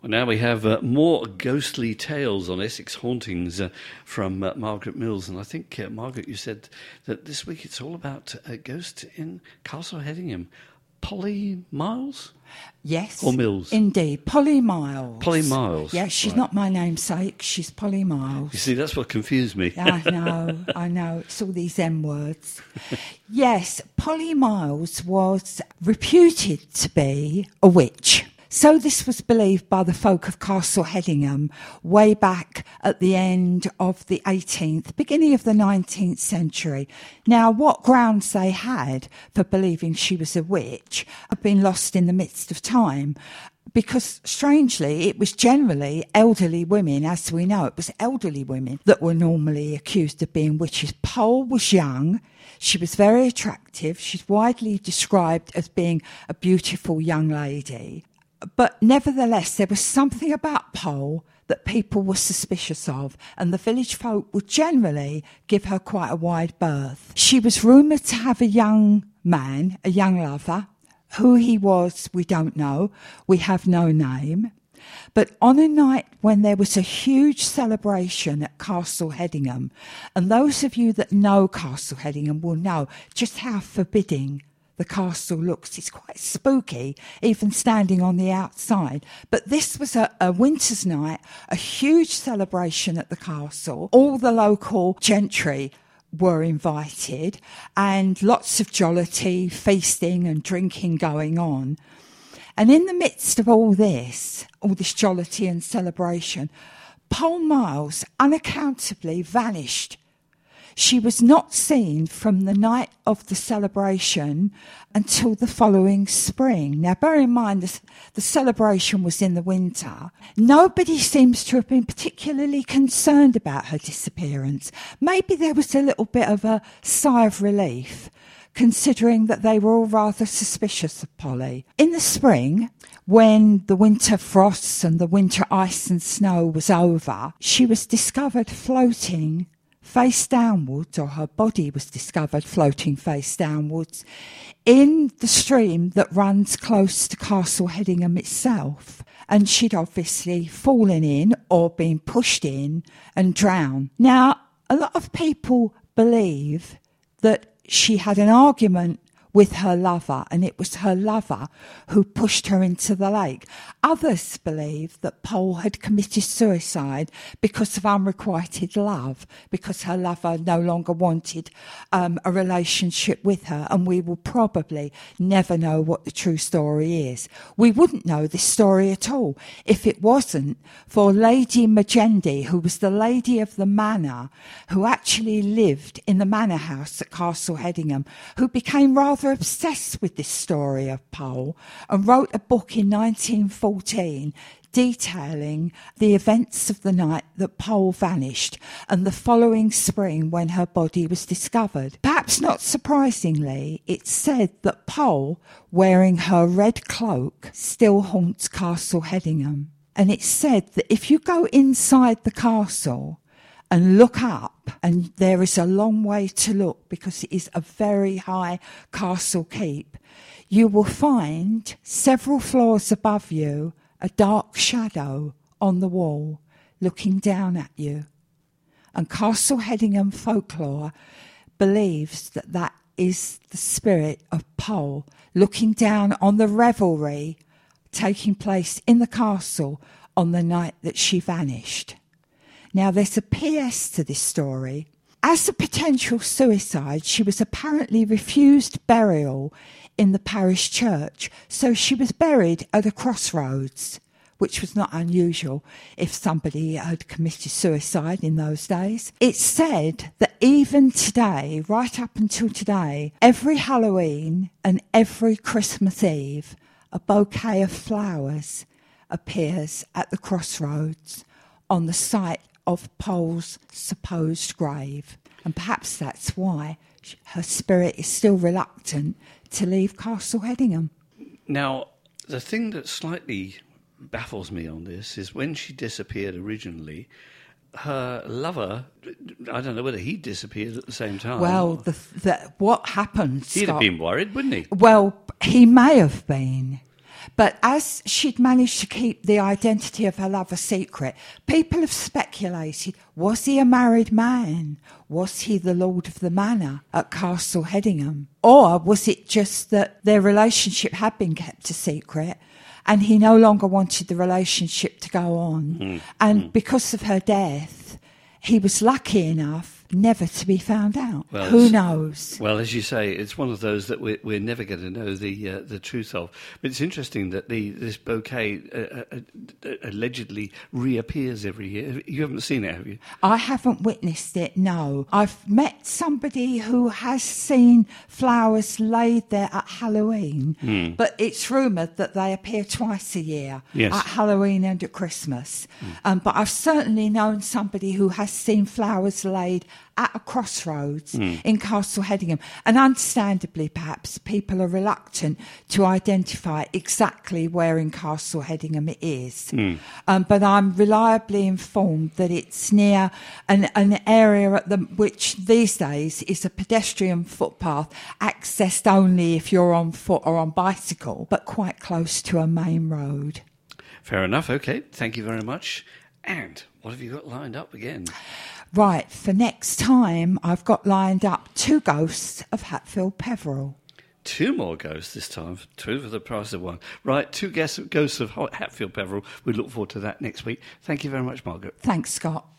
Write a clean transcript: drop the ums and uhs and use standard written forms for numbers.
Well, now we have more ghostly tales on Essex hauntings from Margaret Mills. And I think, Margaret, you said that this week it's all about a ghost in Castle Hedingham. Polly Miles? Yes. Or Mills? Indeed. Polly Miles. Polly Miles. Yes, she's not my namesake. She's Polly Miles. You see, that's what confused me. I know. It's all these M words. Yes, Polly Miles was reputed to be a witch. So this was believed by the folk of Castle Hedingham way back at the end of the 18th, beginning of the 19th century. Now, what grounds they had for believing she was a witch have been lost in the midst of time. Because, strangely, it was generally elderly women, as we know. It was elderly women that were normally accused of being witches. Poll was young. She was very attractive. She's widely described as being a beautiful young lady. But nevertheless, there was something about Poll that people were suspicious of, and the village folk would generally give her quite a wide berth. She was rumoured to have a young man, a young lover. Who he was, we don't know. We have no name. But on a night when there was a huge celebration at Castle Hedingham, and those of you that know Castle Hedingham will know just how forbidding the castle looks. It's quite spooky, even standing on the outside. But this was a winter's night, a huge celebration at the castle. All the local gentry were invited, and lots of jollity, feasting and drinking going on. And in the midst of all this jollity and celebration, Poll Miles unaccountably vanished. She was not seen from the night of the celebration until the following spring. Now, bear in mind, the celebration was in the winter. Nobody seems to have been particularly concerned about her disappearance. Maybe there was a little bit of a sigh of relief, considering that they were all rather suspicious of Polly. In the spring, when the winter frosts and the winter ice and snow was over, she was discovered floating face downwards, or her body was discovered floating face downwards, in the stream that runs close to Castle Hedingham itself. And she'd obviously fallen in or been pushed in and drowned. Now, a lot of people believe that she had an argument with her lover, and it was her lover who pushed her into the lake. Others believe that Poll had committed suicide because of unrequited love, because her lover no longer wanted a relationship with her, and we will probably never know what the true story is. We wouldn't know this story at all if it wasn't for Lady Magendie, who was the lady of the manor, who actually lived in the manor house at Castle Hedingham, who became rather obsessed with this story of Poll and wrote a book in 1914 detailing the events of the night that Poll vanished and the following spring when her body was discovered. Perhaps not surprisingly, it's said that Poll, wearing her red cloak, still haunts Castle Hedingham. And it's said that if you go inside the castle and look up, and there is a long way to look because it is a very high castle keep, you will find several floors above you a dark shadow on the wall looking down at you. And Castle Hedingham folklore believes that that is the spirit of Poll looking down on the revelry taking place in the castle on the night that she vanished. Now, there's a PS to this story. As a potential suicide, she was apparently refused burial in the parish church, so she was buried at a crossroads, which was not unusual if somebody had committed suicide in those days. It's said that even today, right up until today, every Halloween and every Christmas Eve, a bouquet of flowers appears at the crossroads on the site of Poll's supposed grave. And perhaps that's why her spirit is still reluctant to leave Castle Hedingham. Now, the thing that slightly baffles me on this is when she disappeared originally, her lover, I don't know whether he disappeared at the same time. Well, what happened, He'd Scott, have been worried, wouldn't he? Well, he may have been. But as she'd managed to keep the identity of her lover secret, people have speculated, was he a married man? Was he the lord of the manor at Castle Hedingham? Or was it just that their relationship had been kept a secret and he no longer wanted the relationship to go on? And because of her death, he was lucky enough never to be found out. Well, who knows? Well, as you say, it's one of those that we're never going to know the truth of. But it's interesting that this bouquet allegedly reappears every year. You haven't seen it, have you? I haven't witnessed it, no. I've met somebody who has seen flowers laid there at Halloween, but it's rumoured that they appear twice a year, yes, at Halloween and at Christmas. But I've certainly known somebody who has seen flowers laid at a crossroads in Castle Hedingham. And understandably, perhaps, people are reluctant to identify exactly where in Castle Hedingham it is. But I'm reliably informed that it's near an area which these days is a pedestrian footpath, accessed only if you're on foot or on bicycle, but quite close to a main road. Fair enough. OK, thank you very much. And what have you got lined up again? Right, for next time, I've got lined up 2 ghosts of Hatfield Peveril. 2 more ghosts this time, 2 for the price of 1. Right, 2 ghosts of Hatfield Peveril. We look forward to that next week. Thank you very much, Margaret. Thanks, Scott.